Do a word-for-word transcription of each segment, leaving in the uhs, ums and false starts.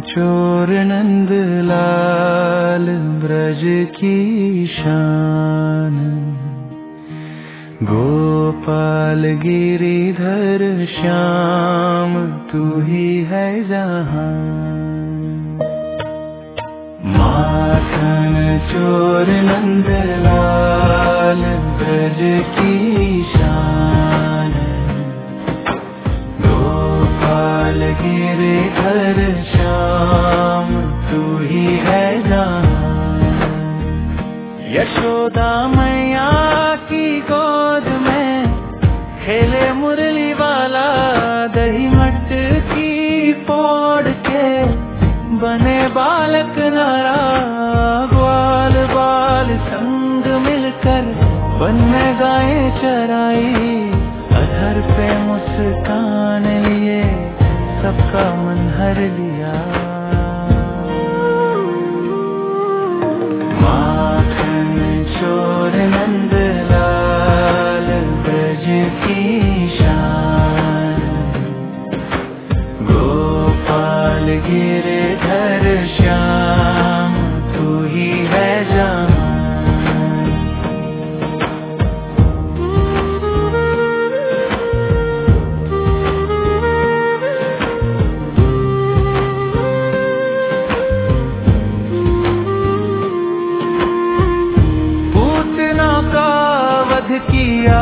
चोर नंद लाल ब्रज की शान, गोपाल गिरिधर श्याम तू ही है जहां। माखन चोर नंद लाल ब्रज की शान, गोपाल गिरिधर श्याम तू ही है जहां। यशोदा मैया की गोद में खेले मुरली वाला, दही मटकी फोड़ के बने बालक नारा। ग्वाल बाल संग मिलकर वन में गायें चराई, अधर पे मुस्कान लिए सबका मन हर लिया। माखन चोर नंद लाल ब्रज की शान, गोपाल गिरिधर श्याम तू ही है जहां। पूतना का वध किया,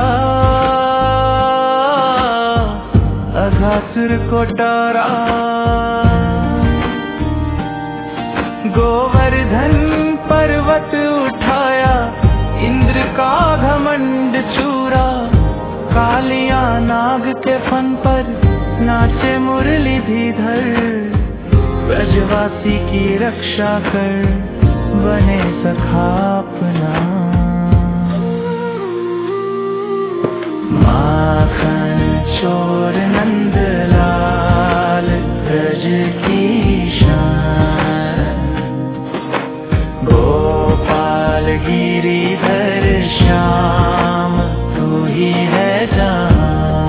अघासुर को डरा। गोवर्धन पर्वत उठाया, इंद्र का घमंड चूरा। कालिया नाग के फन पर नाचे मुरलीधर, ब्रजवासी की रक्षा कर बने सखा अपना। माखन चोर नंद लाल ब्रज की शान, गोपाल गिरिधर श्याम तू ही है जहां।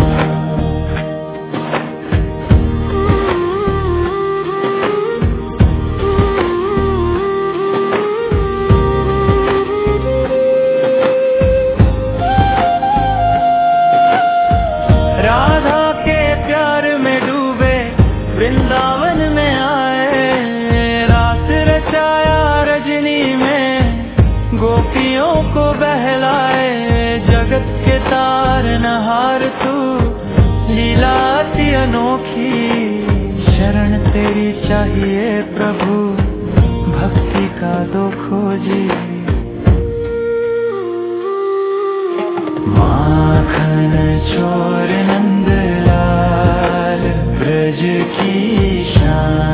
राधा के प्यार में डूबे वृंदावन में आए, रात रचाया रजनी में गोपियों को बहलाए। जगत के तार नहार तू लीला अति अनोखी, शरण तेरी चाहिए प्रभु भक्ति का दो खोजी। माखन चोर नंद लाल ब्रज की शान,